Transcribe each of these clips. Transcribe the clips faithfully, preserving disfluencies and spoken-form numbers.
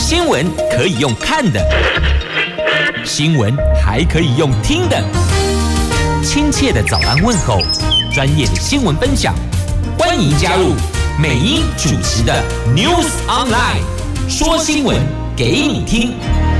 新闻可以用看的，新闻还可以用听的。亲切的早安问候，专业的新闻分享，欢迎加入美英主持的 News Online， 说新闻给你听。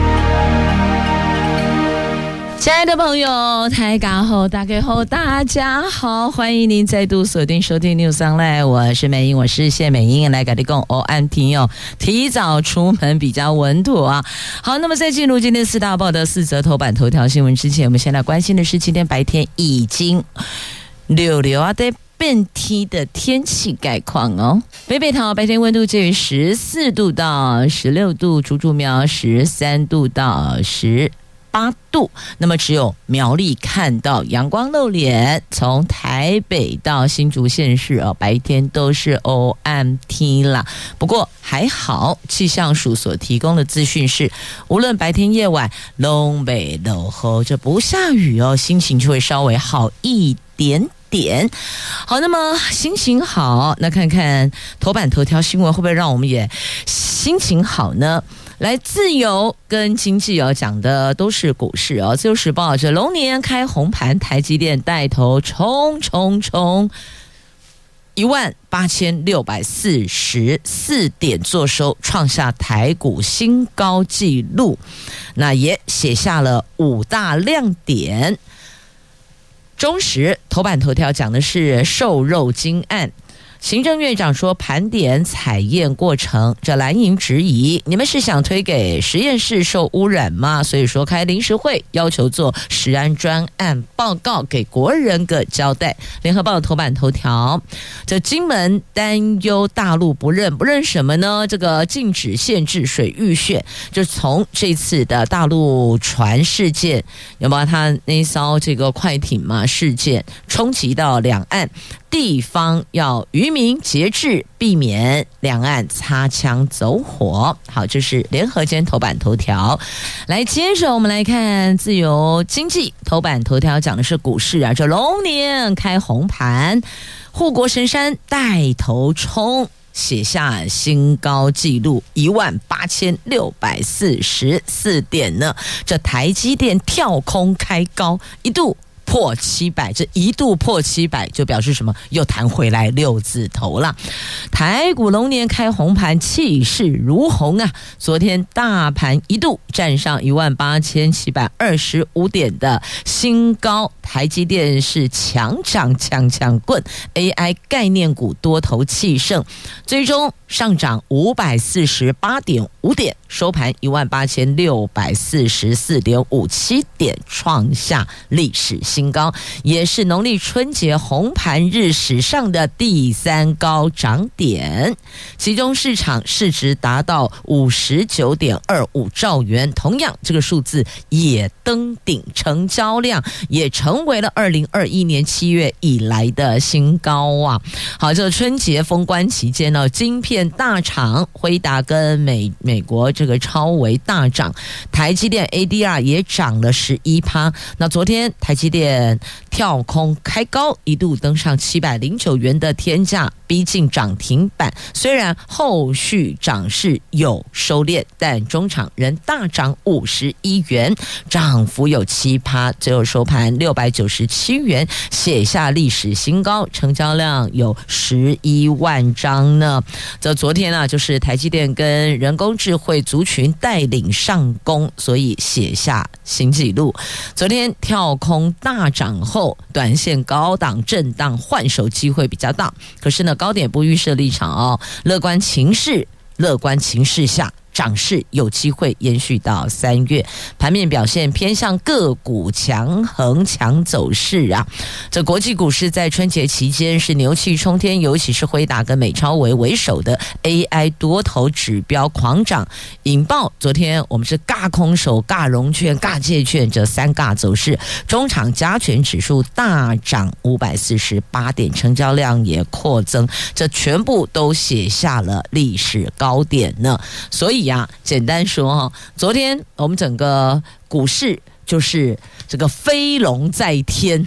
亲爱的朋友，大家好，大家好，大家好，欢迎您再度锁定收听 News Online， 我是美英，我是谢美英，来跟你讲哦，安听哦，提早出门比较稳妥啊。好，那么在进入今天四大报的四则头版头条新闻之前，我们先来关心的是今天白天已经溜溜啊的变天的天气概况哦。北北桃白天温度介于十四度到十六度，竹竹苗十三度到十八度，那么只有苗栗看到阳光露脸，从台北到新竹县市哦，白天都是黑暗天啦。不过还好，气象署所提供的资讯是，无论白天夜晚东北落雨，这不下雨哦，心情就会稍微好一点点。好，那么心情好，那看看头版头条新闻会不会让我们也心情好呢？来，自由跟经济哦，讲的都是股市哦。自由时报这龙年开红盘，台积电带头冲冲冲，一万八千六百四十四点做收，创下台股新高纪录。那也写下了五大亮点。中时头版头条讲的是瘦肉精案。行政院长说盘点采验过程，这蓝营质疑，你们是想推给实验室受污染吗？所以说开临时会，要求做食安专案报告，给国人个交代。联合报头版头条，这金门担忧大陆不认，不认什么呢？这个禁止限制水域线，就从这次的大陆船事件，有没有他那艘这个快艇嘛事件冲击到两岸，地方要渔民节制，避免两岸擦枪走火。好，这是联合间头版头条。来，接着我们来看自由经济头版头条，讲的是股市啊，这龙年开红盘，护国神山带头冲，写下新高纪录一万八千六百四十四点呢。这台积电跳空开高，一度破七百，这一度破七百就表示什么？又弹回来六字头了。台股龙年开红盘，气势如虹啊！昨天大盘一度站上一万八千七百二十五点的新高，台积电是强涨强强棍 ，A I 概念股多头气盛，最终上涨五百四十八点五点，收盘一万八千六百四十四点五七点，创下历史新高，也是农历春节红盘日史上的第三高涨点。其中市场市值达到五十九点二五兆元，同样这个数字也登顶，成交量也成为了二零二一年七月以来的新高啊！好，这个春节封关期间呢，晶片大厂辉达跟美美国这个超微大涨，台积电 A D R 也涨了 百分之十一。那昨天台积电跳空开高，一度登上七百零九元的天价，逼近涨停板。虽然后续涨势有收敛，但中场仍大涨五十一元，涨幅有 百分之七， 最后收盘六百九十七元，写下历史新高，成交量有十一万张呢。这昨天啊，就是台积电跟人工智慧族群带领上攻，所以写下新纪录。昨天跳空大涨后，短线高档震荡换手机会比较大，可是呢，高点不预设立场哦，乐观情势，乐观情势下，涨势有机会延续到三月，盘面表现偏向个股强横强走势啊。这国际股市在春节期间是牛气冲天，尤其是辉达跟美超微为首的 A I 多头指标狂涨，引爆昨天我们是尬空手、尬融券、尬借券这三尬走势，中场加权指数大涨五百四十八点，成交量也扩增，这全部都写下了历史高点呢。所以呀，简单说哈，昨天我们整个股市就是这个飞龙在天，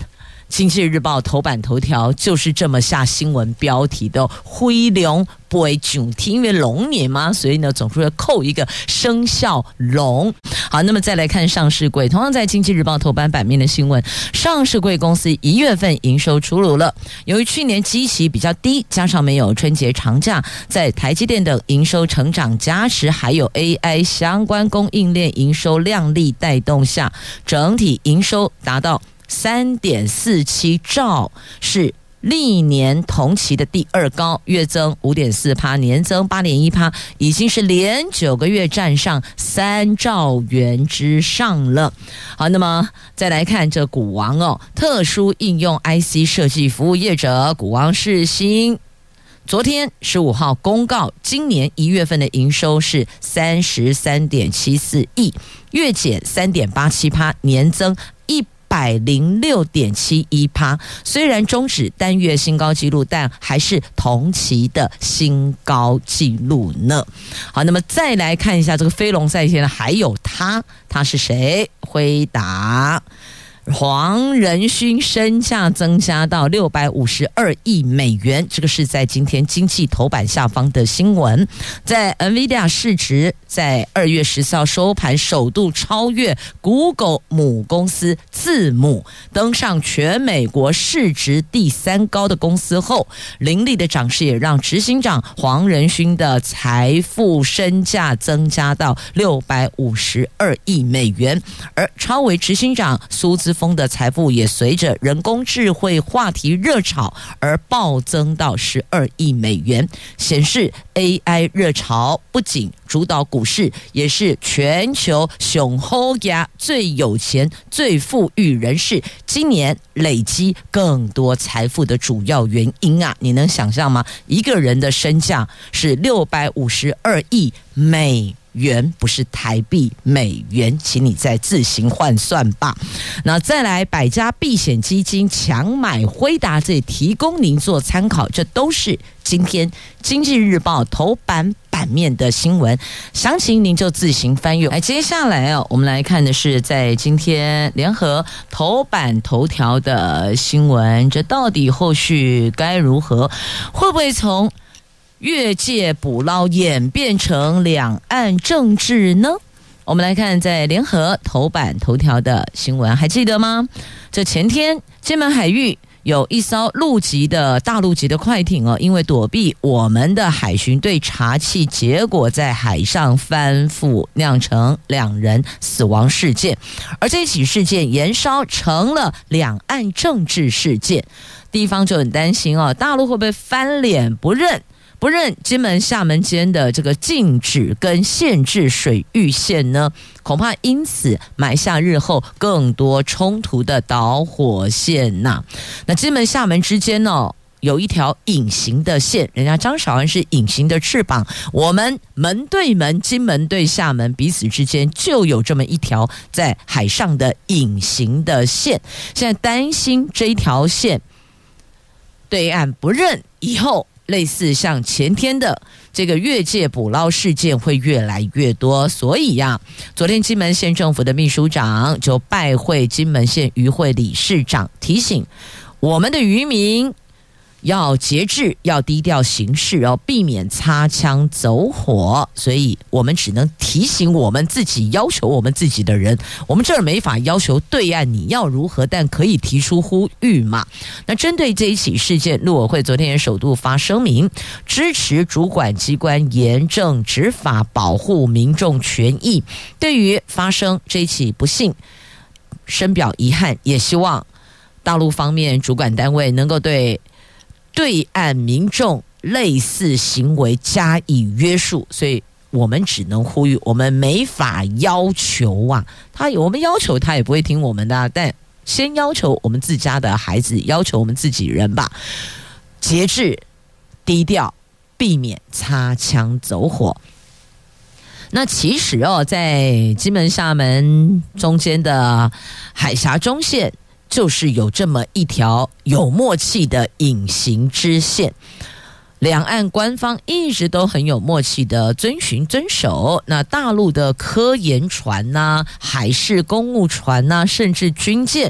经济日报头版头条就是这么下新闻标题的，灰龙不会九天，因为龙年嘛，所以呢总是会扣一个生肖龙。好，那么再来看上市柜，同样在经济日报头版版面的新闻，上市柜公司一月份营收出炉了。由于去年基期比较低，加上没有春节长假，在台积电等营收成长加持，还有 A I 相关供应链营收亮丽带动下，整体营收达到三点四七兆，是历年同期的第二高，月增 五点四趴，年增 八点一趴，已经是连九个月站上三兆元之上了。好，那么再来看这股王哦，特殊应用 I C 设计服务业者股王世芯，昨天十五号公告，今年一月份的营收是三十三点七四亿，月减 三点八七趴，年增一百零六点七一趴，虽然终止单月新高纪录，但还是同期的新高纪录呢。好，那么再来看一下这个飞龙在天的，还有他，他是谁？辉达。黄仁勋身价增加到六百五十二亿美元，这个是在今天经济头版下方的新闻。在 NVIDIA 市值在二月十四号收盘首度超越 Google 母公司字母，登上全美国市值第三高的公司后，凌厉的涨势也让执行长黄仁勋的财富身价增加到六百五十二亿美元，而超为执行长苏姿丰的财富也随着人工智慧话题热炒而暴增到十二亿美元，显示 A I 热潮不仅主导股市，也是全球雄厚呀最有钱最富裕人士今年累积更多财富的主要原因啊！你能想象吗？一个人的身价是六百五十二亿美元，不是台币，美元，请你再自行换算吧。那再来，百家避险基金强买辉达，这里提供您做参考，这都是今天经济日报头版版面的新闻，详情您就自行翻阅。来，接下来哦，我们来看的是在今天联合头版头条的新闻，这到底后续该如何？会不会从越界捕捞演变成两岸政治呢？我们来看在联合头版头条的新闻，还记得吗？这前天金门海域有一艘陆籍的大陆籍的快艇哦，因为躲避我们的海巡队查缉，结果在海上翻覆，酿成两人死亡事件。而这起事件延烧成了两岸政治事件，地方就很担心哦，大陆会不会翻脸不认？不认金门厦门间的这个禁止跟限制水域线呢，恐怕因此埋下日后更多冲突的导火线呐、啊。那金门厦门之间呢，有一条隐形的线，人家张韶涵是隐形的翅膀，我们门对门，金门对厦门，彼此之间就有这么一条在海上的隐形的线。现在担心这一条线对岸不认以后，类似像前天的这个越界捕捞事件会越来越多，所以呀、啊，昨天金门县政府的秘书长就拜会金门县渔会理事长，提醒我们的渔民要节制，要低调行事，要避免擦枪走火。所以我们只能提醒我们自己，要求我们自己的人，我们这儿没法要求对岸你要如何，但可以提出呼吁嘛。那针对这一起事件，陆委会昨天也首度发声明，支持主管机关严正执法，保护民众权益。对于发生这一起不幸，深表遗憾，也希望大陆方面主管单位能够对对岸民众类似行为加以约束，所以我们只能呼吁，我们没法要求啊，他我们要求他也不会听我们的、啊，但先要求我们自家的孩子，要求我们自己人吧，节制、低调，避免擦枪走火。那其实哦，在金门厦门中间的海峡中线，就是有这么一条有默契的隐形支线，两岸官方一直都很有默契的遵循遵守。那大陆的科研船啊、海事公务船啊，甚至军舰，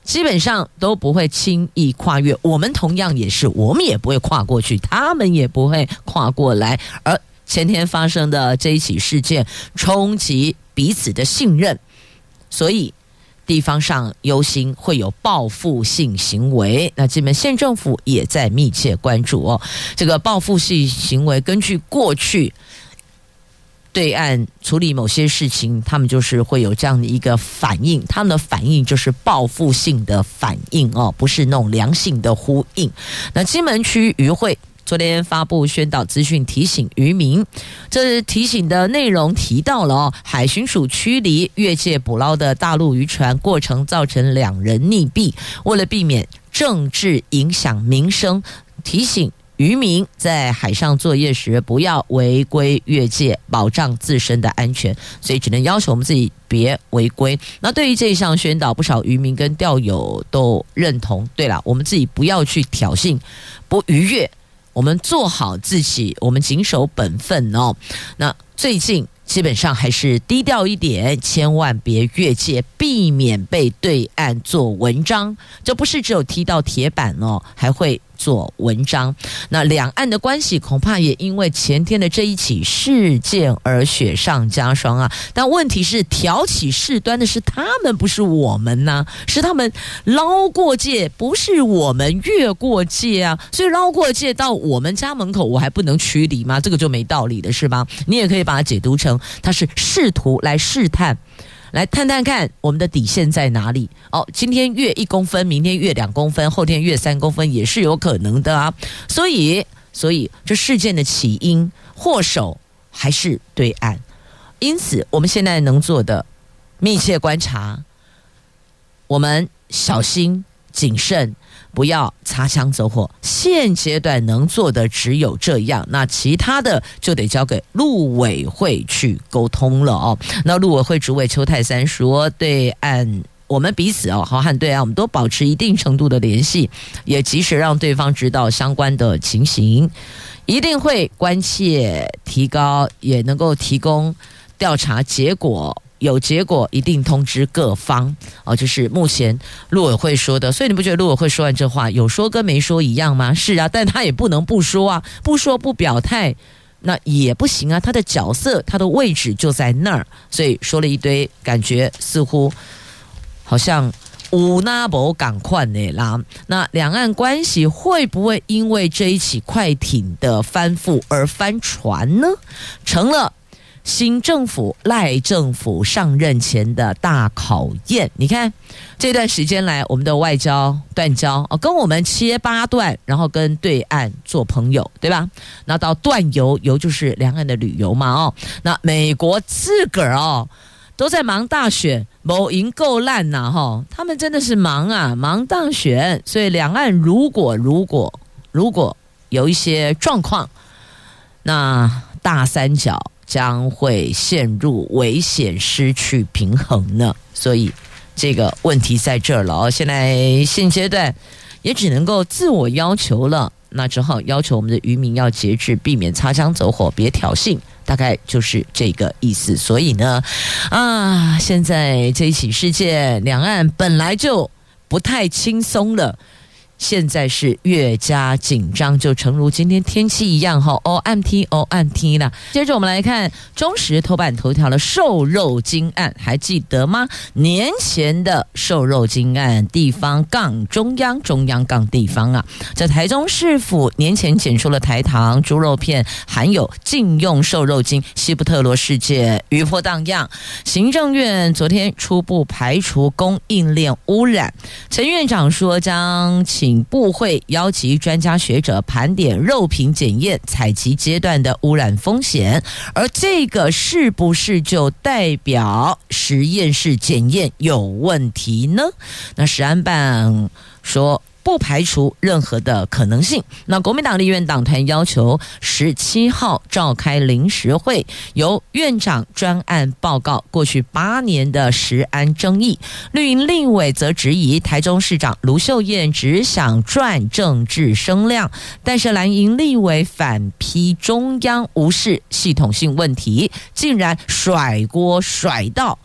基本上都不会轻易跨越，我们同样也是，我们也不会跨过去，他们也不会跨过来。而前天发生的这一起事件，冲击彼此的信任，所以地方上忧心会有报复性行为，那基本县政府也在密切关注哦。这个报复性行为，根据过去对岸处理某些事情，他们就是会有这样的一个反应，他们的反应就是报复性的反应哦，不是那种良性的呼应。那金门区渔会昨天发布宣导资讯，提醒渔民，这提醒的内容提到了哦，海巡署驱离越界捕捞的大陆渔船过程造成两人溺毙，为了避免政治影响民生，提醒渔民在海上作业时不要违规越界，保障自身的安全，所以只能要求我们自己别违规。那对于这一项宣导，不少渔民跟钓友都认同。对了，我们自己不要去挑衅，不逾越，我们做好自己，我们谨守本分哦。那最近基本上还是低调一点，千万别越界，避免被对岸做文章。这不是只有踢到铁板哦，还会做文章。那两岸的关系恐怕也因为前天的这一起事件而雪上加霜啊。但问题是，挑起事端的是他们，不是我们呐、啊，是他们捞过界，不是我们越过界啊。所以捞过界到我们家门口，我还不能驱离吗？这个就没道理的是吧？你也可以把它解读成他是试图来试探，来探探看我们的底线在哪里哦。今天越一公分，明天越两公分，后天越三公分，也是有可能的啊。所以，所以这事件的起因祸首还是对岸。因此，我们现在能做的，密切观察，我们小心谨慎，不要擦枪走火。现阶段能做的只有这样，那其他的就得交给陆委会去沟通了哦。那陆委会主委邱泰三说，对岸我们彼此哦，好和对岸我们都保持一定程度的联系，也及时让对方知道相关的情形，一定会关切提高，也能够提供调查结果。有结果一定通知各方哦，这是目前陆委会说的。所以你不觉得陆委会说完这话有说跟没说一样吗？是啊，但他也不能不说啊，不说不表态那也不行啊，他的角色他的位置就在那儿，所以说了一堆，感觉似乎好像有那无赶快的啦。那两岸关系会不会因为这一起快艇的翻覆而翻船呢？成了新政府赖政府上任前的大考验。你看这段时间来，我们的外交断交哦，跟我们切八段，然后跟对岸做朋友，对吧？那到断游，游就是两岸的旅游嘛哦。那美国自个儿哦都在忙大选，某赢够烂呐哈，他们真的是忙啊，忙大选。所以两岸如果如果如果有一些状况，那大三角将会陷入危险，失去平衡呢。所以这个问题在这儿了哦。现在现阶段也只能够自我要求了，那只好要求我们的渔民要节制，避免擦枪走火，别挑衅，大概就是这个意思。所以呢，啊，现在这一起事件，两岸本来就不太轻松了。现在是越加紧张，就诚如今天天气一样哈，哦暗天哦暗天啦。接着我们来看中时头版头条的瘦肉精案，还记得吗？年前的瘦肉精案，地方杠中央，中央杠地方啊。在台中市府年前检出了台糖猪肉片含有禁用瘦肉精西布特罗事件余波荡漾，行政院昨天初步排除供应链污染。陈院长说将请部会邀集专家学者盘点肉品检验采集阶段的污染风险，而这个是不是就代表实验室检验有问题呢？那食安办说不排除任何的可能性。那国民党立院党团要求十七号召开临时会，由院长专案报告过去八年的食安争议。绿营立委则质疑台中市长卢秀燕只想赚政治声量，但是蓝营立委反批中央无视系统性问题，竟然甩锅甩到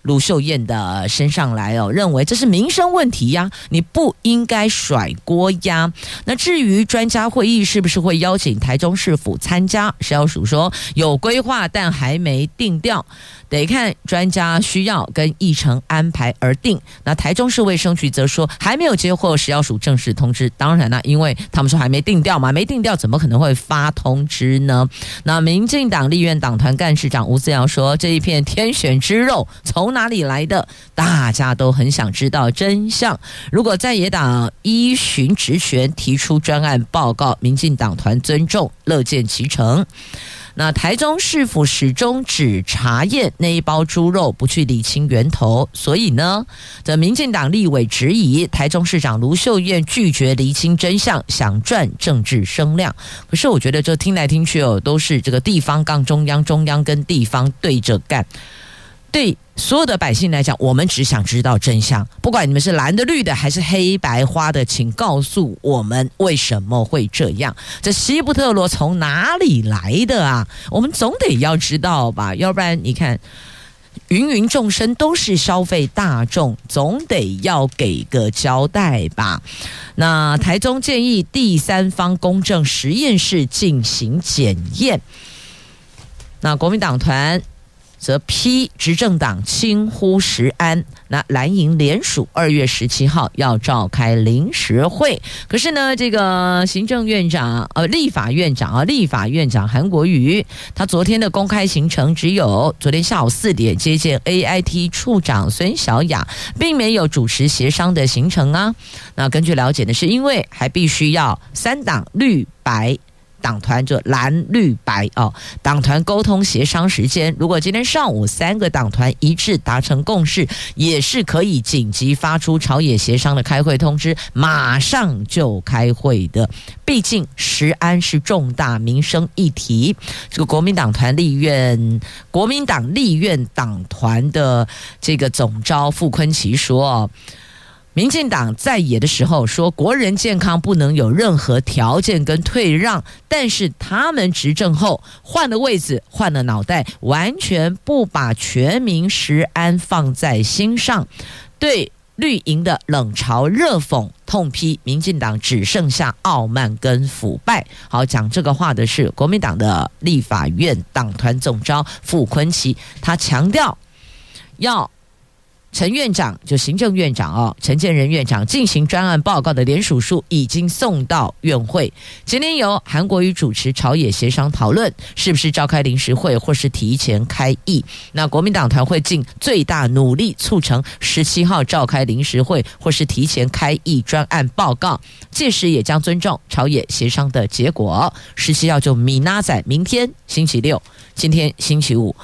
卢秀燕的身上来哦，认为这是民生问题呀，你不应该甩锅呀。那至于专家会议是不是会邀请台中市府参加，食药署说有规划，但还没定调，得看专家需要跟议程安排而定。那台中市卫生局则说还没有接获食药署正式通知，当然啦，因为他们说还没定调嘛，没定调怎么可能会发通知呢？那民进党立院党团干事长吴思瑶说，这一片天选之肉从哪里来的？大家都很想知道真相。如果在野党依循职权提出专案报告，民进党团尊重，乐见其成。那台中市府始终只查验那一包猪肉，不去理清源头，所以呢，这民进党立委质疑台中市长卢秀燕拒绝厘清真相，想赚政治声量。可是我觉得这听来听去哦，都是这个地方杠中央，中央跟地方对着干。对所有的百姓来讲，我们只想知道真相，不管你们是蓝的绿的还是黑白花的，请告诉我们为什么会这样，这西布特罗从哪里来的啊？我们总得要知道吧，要不然你看芸芸众生都是消费大众，总得要给个交代吧。那台中建议第三方公正实验室进行检验，那国民党团则批执政党轻忽食安，那蓝营联署二月十七号要召开临时会，可是呢，这个行政院长呃立法院长啊，立法院长韩国瑜，他昨天的公开行程只有昨天下午四点接见 A I T 处长孙小雅，并没有主持协商的行程啊。那根据了解呢，是因为还必须要三党绿白。党团就蓝绿白哦，党团沟通协商时间，如果今天上午三个党团一致达成共识，也是可以紧急发出朝野协商的开会通知，马上就开会的。毕竟食安是重大民生议题。这个国民党团立院，国民党立院党团的这个总召傅昆萁说，民进党在野的时候说国人健康不能有任何条件跟退让，但是他们执政后换了位子，换了脑袋，完全不把全民食安放在心上，对绿营的冷嘲热讽，痛批民进党只剩下傲慢跟腐败。好，讲这个话的是国民党的立法院党团总召傅昆萁，他强调要陈院长就行政院长哦，陈建仁院长进行专案报告的联署书已经送到院会，今天由韩国瑜主持朝野协商讨论，是不是召开临时会或是提前开议。那国民党团会尽最大努力促成十七号召开临时会或是提前开议专案报告，届时也将尊重朝野协商的结果。十七号就米娜仔，明天星期六，今天星期五，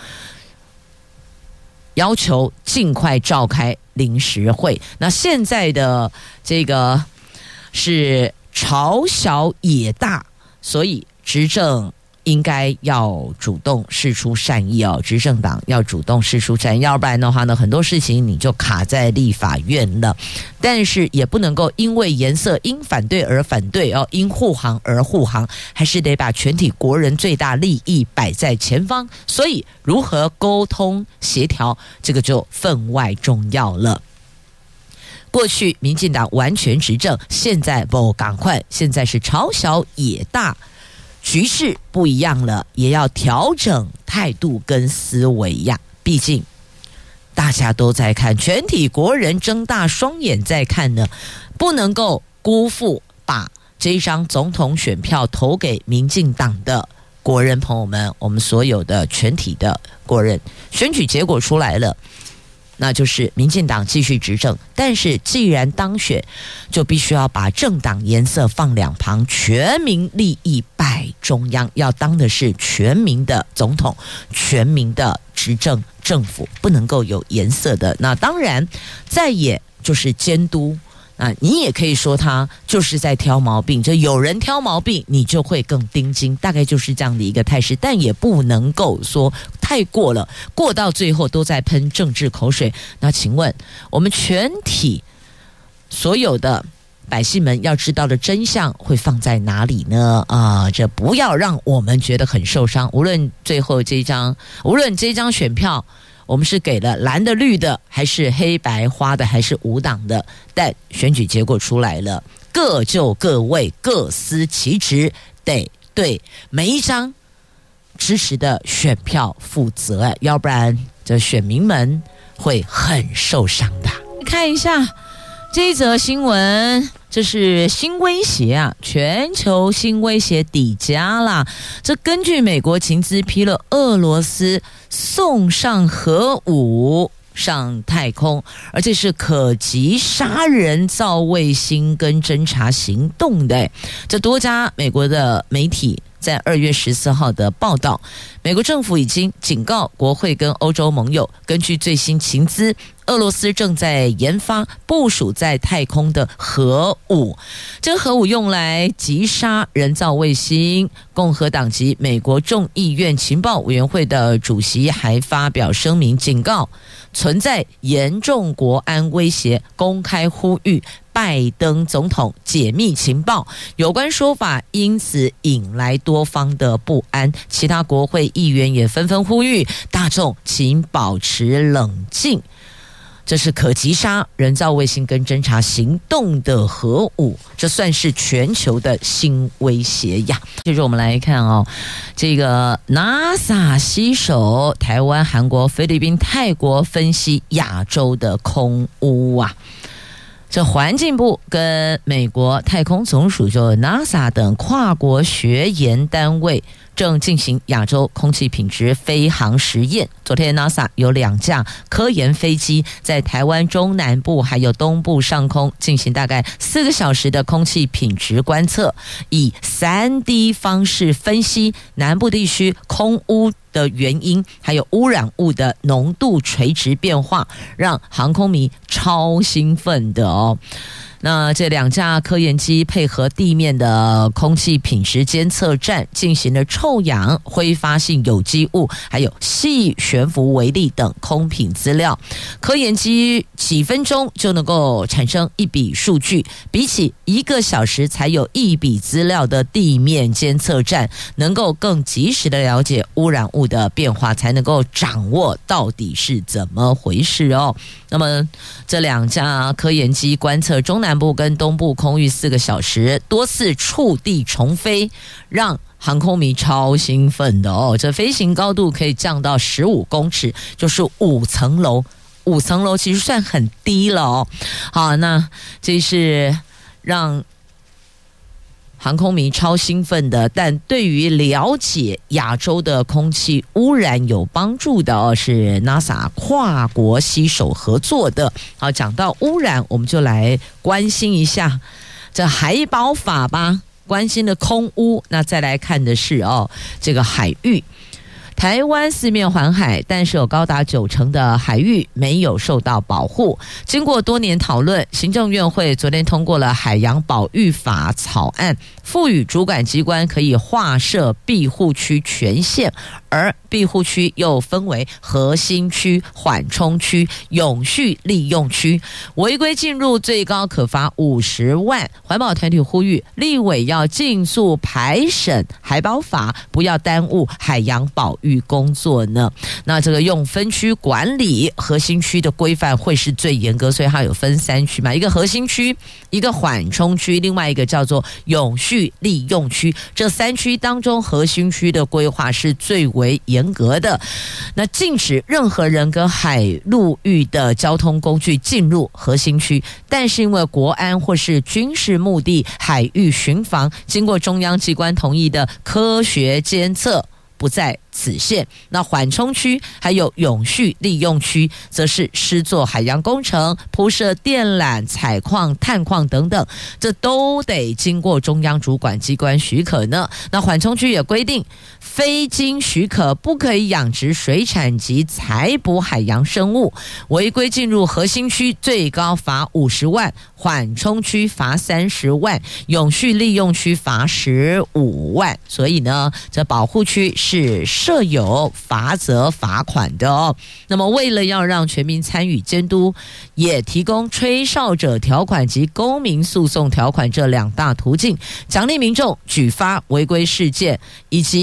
要求尽快召开临时会。那现在的这个是朝小野大，所以执政应该要主动释出善意哦，执政党要主动释出善意，要不然的话呢，很多事情你就卡在立法院了。但是也不能够因为颜色因反对而反对哦，因护航而护航，还是得把全体国人最大利益摆在前方。所以如何沟通协调，这个就分外重要了。过去民进党完全执政，现在不赶快，现在是朝小野大，局势不一样了，也要调整态度跟思维呀。毕竟大家都在看，全体国人睁大双眼在看呢，不能够辜负把这一张总统选票投给民进党的国人朋友们，我们所有的全体的国人。选举结果出来了，那就是民进党继续执政，但是既然当选，就必须要把政党颜色放两旁，全民利益摆中央，要当的是全民的总统，全民的执政政府，不能够有颜色的。那当然在野就是监督啊，你也可以说他就是在挑毛病，就有人挑毛病，你就会更盯紧，大概就是这样的一个态势。但也不能够说太过了，过到最后都在喷政治口水。那请问我们全体所有的百姓们要知道的真相会放在哪里呢？啊，这不要让我们觉得很受伤。无论最后这张，无论这张选票我们是给了蓝的、绿的，还是黑白花的，还是无党的？但选举结果出来了，各就各位，各司其职，得对每一张支持的选票负责，要不然这选民们会很受伤的。看一下这一则新闻，这是新威胁啊，全球新威胁底加啦。这根据美国情资披露，俄罗斯送上核武上太空，而且是可击杀人造卫星跟侦察行动的。这多家美国的媒体在二月十四号的报道，美国政府已经警告国会跟欧洲盟友，根据最新情资，俄罗斯正在研发部署在太空的核武。这个核武用来击杀人造卫星。共和党籍美国众议院情报委员会的主席还发表声明，警告存在严重国安威胁，公开呼吁拜登总统解密情报。有关说法因此引来多方的不安，其他国会议员也纷纷呼吁大众请保持冷静。这是可击杀人造卫星跟侦察行动的核武，这算是全球的新威胁呀。接着我们来看哦，这个 NASA 携手台湾、韩国、菲律宾、泰国分析亚洲的空污啊。这环境部跟美国太空总署就 NASA 等跨国学研单位正进行亚洲空气品质飞航实验。昨天 NASA 有两架科研飞机在台湾中南部还有东部上空进行大概四个小时的空气品质观测，以 三 D 方式分析南部地区空污的原因，还有污染物的浓度垂直变化，让航空迷超兴奋的哦。那这两架科研机配合地面的空气品质监测站进行了臭氧、挥发性有机物还有细悬浮微粒等空品资料。科研机几分钟就能够产生一笔数据，比起一个小时才有一笔资料的地面监测站能够更及时的了解污染物的变化，才能够掌握到底是怎么回事哦。那么这两架科研机观测中南部跟东部空域四个小时，多次触地重飞，让航空迷超兴奋的哦。这飞行高度可以降到十五公尺，就是五层楼，五层楼其实算很低了哦。好，那这是让航空迷超兴奋的，但对于了解亚洲的空气污染有帮助的哦，是 NASA 跨国携手合作的。好，讲到污染，我们就来关心一下这海保法吧。关心的空污，那再来看的是哦，这个海域。台湾四面环海，但是有高达九成的海域没有受到保护。经过多年讨论，行政院会昨天通过了海洋保育法草案，赋予主管机关可以划设庇护区权限，而庇护区又分为核心区、缓冲区、永续利用区，违规进入最高可罚五十万。环保团体呼吁立委要尽速排审海保法，不要耽误海洋保育工作呢。那这个用分区管理，核心区的规范会是最严格，所以它有分三区嘛，一个核心区，一个缓冲区，另外一个叫做永续利用区。这三区当中，核心区的规划是最为严格的，那禁止任何人跟海陆域的交通工具进入核心区，但是因为国安或是军事目的海域巡防，经过中央机关同意的科学监测不在此限。那缓冲区还有永续利用区，则是施作海洋工程、铺设电缆、采矿、探矿等等，这都得经过中央主管机关许可呢。那缓冲区也规定，非经许可不可以养殖水产及采捕海洋生物，违规进入核心区最高罚五十万，缓冲区罚三十万，永续利用区罚十五万。所以呢，这保护区是设有罚则罚款的哦。那么为了要让全民参与监督，也提供吹哨者条款及公民诉讼条款这两大途径，奖励民众举发违规事件，以及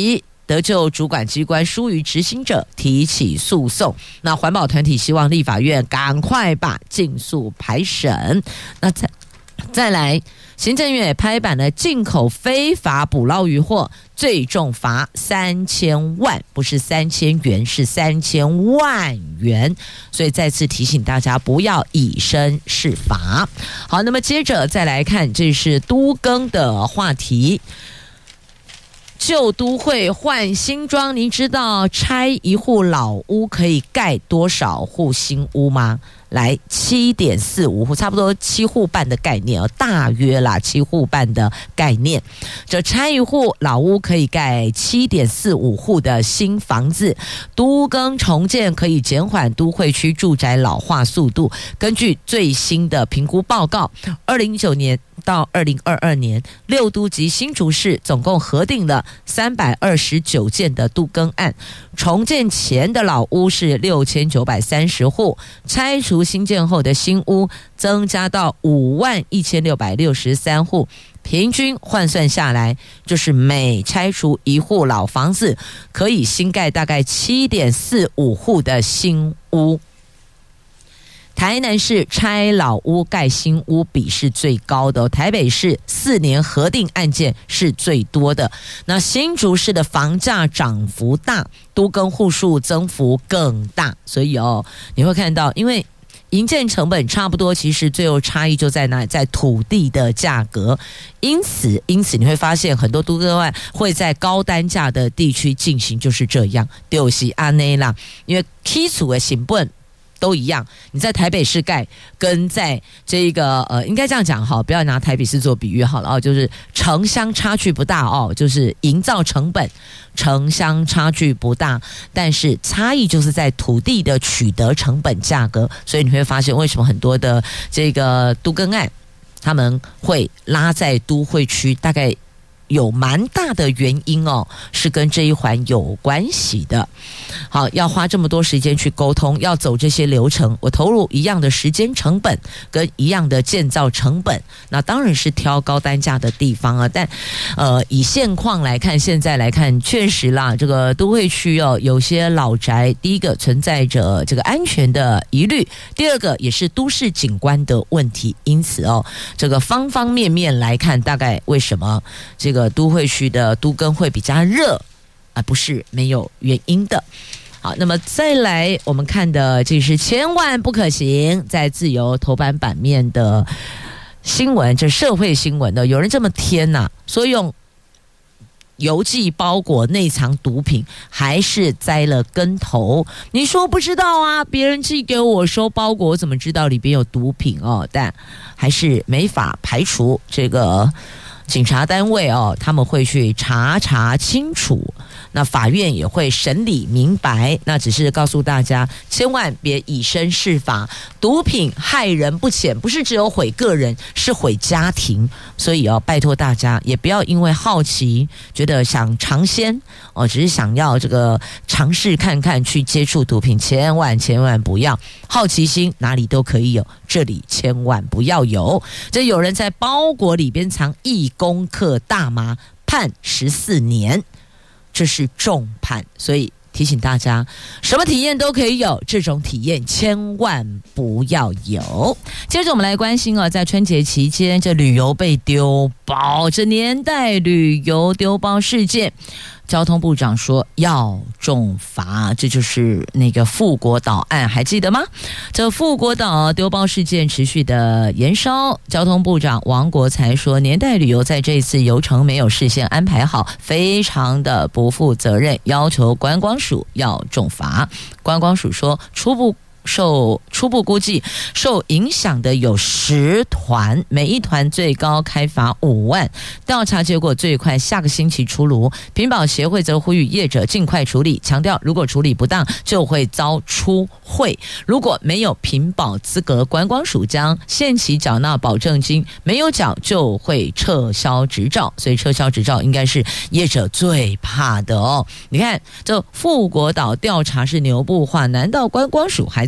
得就主管机关疏于执行者提起诉讼。那环保团体希望立法院赶快把尽速排审。那再再来，行政院也拍板了进口非法捕捞渔获，最重罚三千万，不是三千元，是三千万元。所以再次提醒大家，不要以身试法。好，那么接着再来看，这是都更的话题。旧都会换新庄，您知道拆一户老屋可以盖多少户新屋吗？来 七点四五户，差不多七户半的概念哦，大约啦七户半的概念。这拆一户老屋可以盖 七点四五户的新房子。都更重建可以减缓都会区住宅老化速度。根据最新的评估报告，二零一九年到二零二二年，六都及新竹市总共核定了三百二十九件的都更案，重建前的老屋是六千九百三十户，拆除新建后的新屋增加到五万一千六百六十三户，平均换算下来，就是每拆除一户老房子，可以新盖大概 七点四五户的新屋。台南市拆老屋盖新屋比是最高的、哦、台北市四年核定案件是最多的。那新竹市的房价涨幅大，都更户数增幅更大，所以哦，你会看到，因为营建成本差不多，其实最后差异就在哪里？在土地的价格。因此，因此你会发现很多都更案会在高单价的地区进行，就是这样，就是安内啦，因为基础的成本都一样，你在台北市盖跟在这个呃，应该这样讲哈，不要拿台北市做比喻好了哦，就是城乡差距不大哦，就是营造成本城乡差距不大，但是差异就是在土地的取得成本价格，所以你会发现为什么很多的这个都更案他们会拉在都会区，大概有蛮大的原因哦，是跟这一环有关系的。好，要花这么多时间去沟通，要走这些流程，我投入一样的时间成本跟一样的建造成本，那当然是挑高单价的地方啊。但呃，以现况来看，现在来看，确实啦，这个都会区哦，有些老宅，第一个存在着这个安全的疑虑，第二个也是都市景观的问题。因此哦，这个方方面面来看，大概为什么这个都会区的都更会比较热啊，不是没有原因的。好，那么再来我们看的这是千万不可行，在自由头版版面的新闻，这社会新闻的，有人这么天呐、啊，说用邮寄包裹内藏毒品，还是栽了跟头。你说不知道啊，别人寄给我收包裹，我怎么知道里边有毒品哦？但还是没法排除这个警察单位哦，他们会去查查清楚，那法院也会审理明白。那只是告诉大家，千万别以身试法，毒品害人不浅，不是只有毁个人，是毁家庭。所以哦，拜托大家也不要因为好奇，觉得想尝鲜哦，只是想要这个尝试看看去接触毒品，千万千万不要。好奇心哪里都可以有，这里千万不要有。这有人在包裹里边藏一公克大麻，判十四年，这是重判。所以提醒大家，什么体验都可以有，这种体验千万不要有。接着我们来关心哦，在春节期间这旅游被丢包，这年代旅游丢包事件，交通部长说要重罚，这就是那个富国岛案，还记得吗？这富国岛丢包事件持续的延烧，交通部长王国材说，年代旅游在这次游程没有事先安排好，非常的不负责任，要求观光署要重罚。观光署说，初步受初步估计，受影响的有十团，每一团最高开罚五万。调查结果最快下个星期出炉。屏保协会则呼吁业者尽快处理，强调如果处理不当，就会遭出会。如果没有屏保资格，观光署将限期缴纳保证金，没有缴就会撤销执照。所以撤销执照应该是业者最怕的哦。你看，这富国岛调查是牛步化，难道观光署还在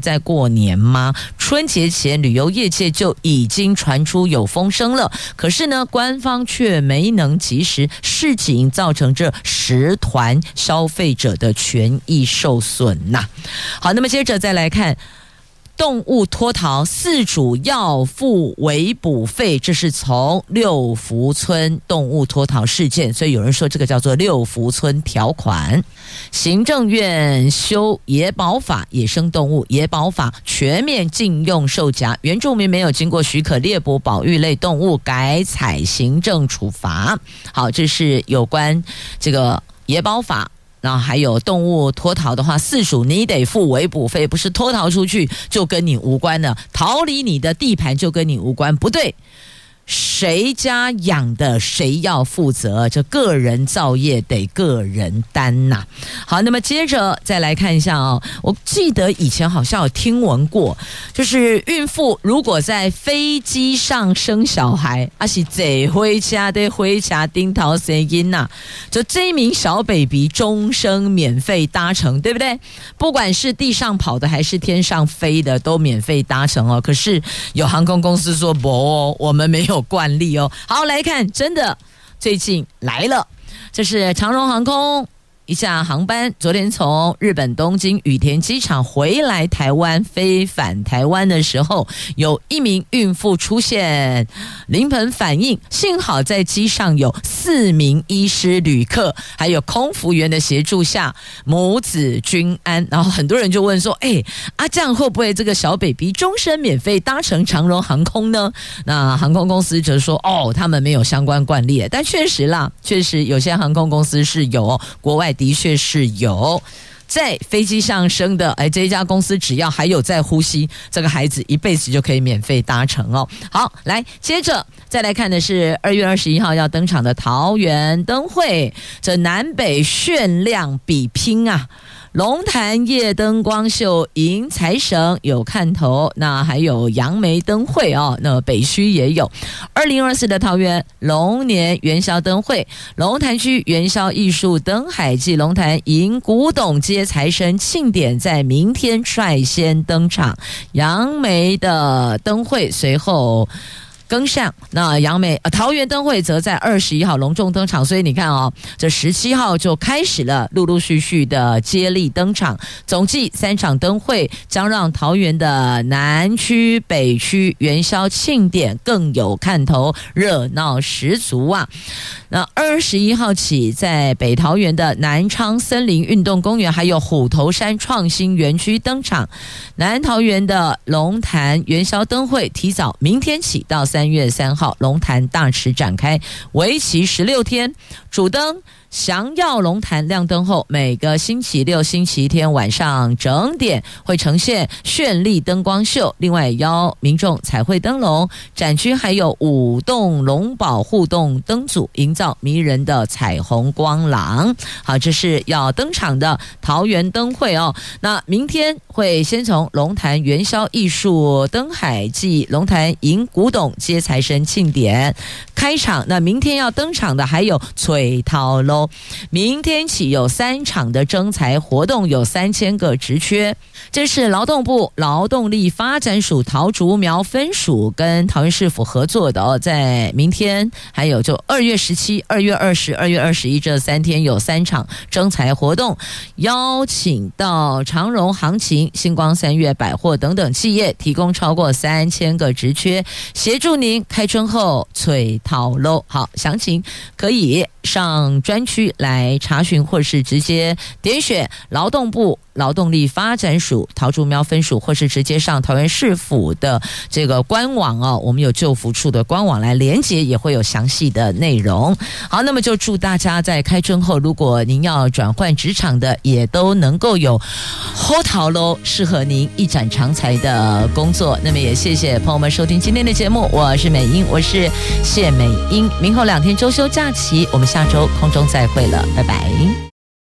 在过年吗？春节前旅游业界就已经传出有风声了，可是呢，官方却没能及时示警，造成这十团消费者的权益受损呐、啊。好，那么接着再来看。动物脱逃，饲主要付围捕费，这是从六福村动物脱逃事件，所以有人说这个叫做六福村条款。行政院修野保法，野生动物野保法全面禁用兽夹，原住民没有经过许可猎捕保育类动物，改采行政处罚。好，这是有关这个野保法。然后还有动物脱逃的话，饲主你得付围捕费，不是脱逃出去就跟你无关了，逃离你的地盘就跟你无关，不对。谁家养的谁要负责，这个人造业得个人担呐、啊。好，那么接着再来看一下哦，我记得以前好像有听闻过，就是孕妇如果在飞机上生小孩，啊是这回家的回家丁桃生音呐，就这一名小 baby 终生免费搭乘，对不对？不管是地上跑的还是天上飞的，都免费搭乘哦。可是有航空公司说不哦，我们没有惯例哦。好，来看，真的最近来了，这是长荣航空一架航班，昨天从日本东京羽田机场回来台湾，飞返台湾的时候，有一名孕妇出现临盆反应，幸好在机上有四名医师、旅客还有空服员的协助下，母子均安。然后很多人就问说，哎，啊这样会不会这个小 baby 终身免费搭乘长荣航空呢？那航空公司则说，哦，他们没有相关惯例，但确实啦，确实有些航空公司是有，国外的确是有在飞机上生的，哎，这一家公司只要还有在呼吸，这个孩子一辈子就可以免费搭乘哦。好，来接着再来看的是二月二十一号要登场的桃园灯会，这南北炫亮比拼啊！龙潭夜灯光秀迎财神有看头，那还有杨梅灯会哦，那北区也有。二零二四的桃园龙年元宵灯会，龙潭区元宵艺术灯海暨龙潭迎古董接财神庆典在明天率先登场，杨梅的灯会随后跟上，那杨梅、呃、桃园灯会则在二十一号隆重登场，所以你看哦，这十七号就开始了陆陆续续的接力登场，总计三场灯会将让桃园的南区、北区元宵庆典更有看头，热闹十足啊！那二十一号起，在北桃园的南昌森林运动公园还有虎头山创新园区登场，南桃园的龙潭元宵灯会提早明天起到三月三号龙潭大池展开，为期十六天，主灯祥耀龙潭亮灯后，每个星期六、星期天晚上整点会呈现绚丽灯光秀，另外邀民众彩绘灯笼，展区还有五栋龙宝互动灯组，营造迷人的彩虹光廊。好，这是要登场的桃园灯会哦。那明天会先从龙潭元宵艺术灯海暨龙潭迎古董接财神庆典开场，那明天要登场的还有翠桃喽。明天起有三场的征才活动，有三千个职缺。这是劳动部劳动力发展署桃竹苗分署跟桃园市府合作的哦，在明天还有就二月十七、二月二十、二月二十一这三天有三场征才活动，邀请到长荣航勤、星光三月百货等等企业，提供超过三千个职缺，协助您开春后翠桃喽。好，详情可以上专区来查询，或是直接点选劳动部劳动力发展署桃竹苗分署，或是直接上桃园市府的这个官网哦，我们有就服处的官网来连结，也会有详细的内容。好，那么就祝大家在开春后，如果您要转换职场的，也都能够有好桃咯，适合您一展长才的工作。那么也谢谢朋友们收听今天的节目，我是美英，我是谢美英。明后两天周休假期，我们下周空中再会了，拜拜。